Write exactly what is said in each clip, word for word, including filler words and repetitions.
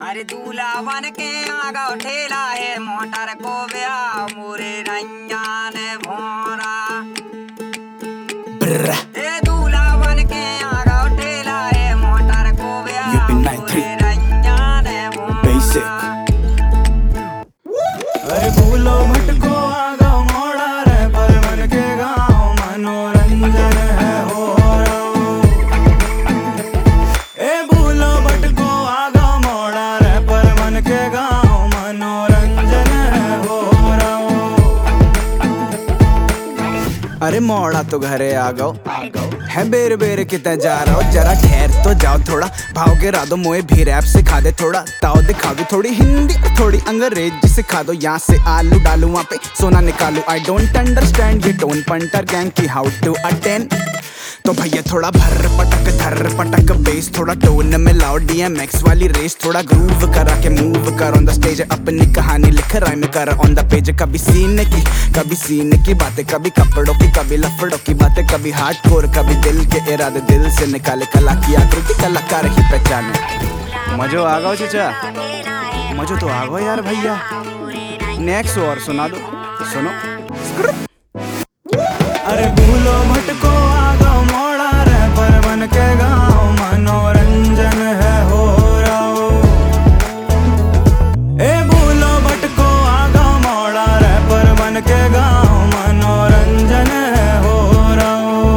अरे दूल्हा बन के आगा ठेला है मोटर को ब्याह मोरे नैया ने भोरा। ए दूल्हा बन के आगा ठेला है मोटर को ब्याह मोरे नैया ने भोरा। अरे भूलो भटको आगा मोड़ा रे पर मन के गाँव मनोरंजन है हो रहा। ए भूलो भटको आगा मोड़ा रे पर मन के गाँव मनोरंजन है हो रहा। अरे मोड़ा तो घरे आ गओ है बेर बेर कितना जा रहा हो, जरा ठहर तो जाओ थोड़ा। भाव के रादो मोए भी रैप सिखा दे थोड़ा, ताओ दिखा दो थोड़ी हिंदी थोड़ी अंग्रेजी सिखा दो। यहाँ से आलू डालू वहाँ पे सोना निकालू। आई डोंट अंडरस्टैंड ये टोन पंटर गैंग की हाउ टू अटेंड। तो भैया थोड़ा भर पटक धर पटक बेस थोड़ा टोन में लाओ। डीएमएक्स वाली रेस थोड़ा ग्रूव करा के मूव कर ऑन द स्टेज। अपनी कहानी लिख राइम कर ऑन द पेज। कभी सीने की कभी सीने की बातें, कभी कपड़ों की कभी लफड़ों की बातें, कभी हार्डकोर कभी दिल के इरादे दिल से निकाले। कला की आकृति कलाकार ही पहचाने। मजो आ गो चाचा, मजो तो आ गो यार भैया। नेक्स्ट और सुना दो, सुनो। अरे भूलो भटको आगा मोड़ा रे पर मन के गाँव मनोरंजन है हो रहा। ए भूलो भटको आगा मोड़ा रे पर मन के गाँव मनोरंजन है हो रहा।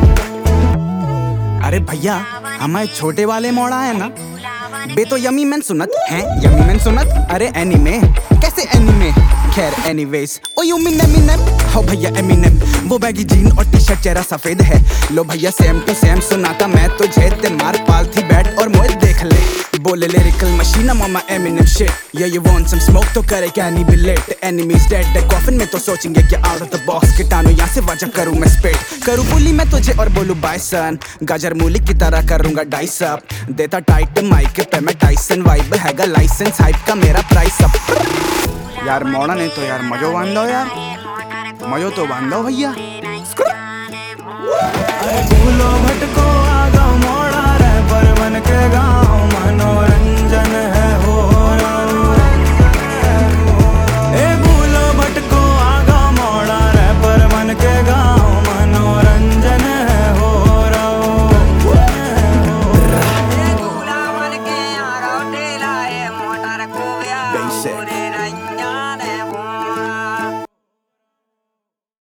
अरे भैया हमारे छोटे वाले मोड़ा है ना बे तो यमी मैन सुनत हैं, यमी मैन सुनत। अरे एनीमे कैसे एनीमे, खैर anyways. Oh you mean Eminem, हो भैया एमिनेम। वो बैगी जीन और टी शर्ट चेहरा सफेद है। लो भैया सेम टू सेम सुनाता मैं तुझे। ते मार पाल थी बैठ और मोए देख ले। बोले लिरिकल मशीन मामा Eminem shit. Yeah you want some smoke तो करे क्या नहीं बिलेट। एनिमीज डेड कॉफिन में तो सोचेंगे क्या आउट ऑफ द बॉक्स। कीटाणु यहाँ से वजह करूँ मैं स्पेट। करूँ बोली मैं तुझे और बोलूँ बाय सन। गाजर मूली की तरह करूँगा डाइस अप। देता टाइट माइक पे मैं टाइसन। वाइब हैगा लाइसेंस हाइप का मेरा प्राइस अप। यार मोड़ा नहीं तो यार मजो बांधो यार, मजो तो बांधो भैया। अरे भूलो भटको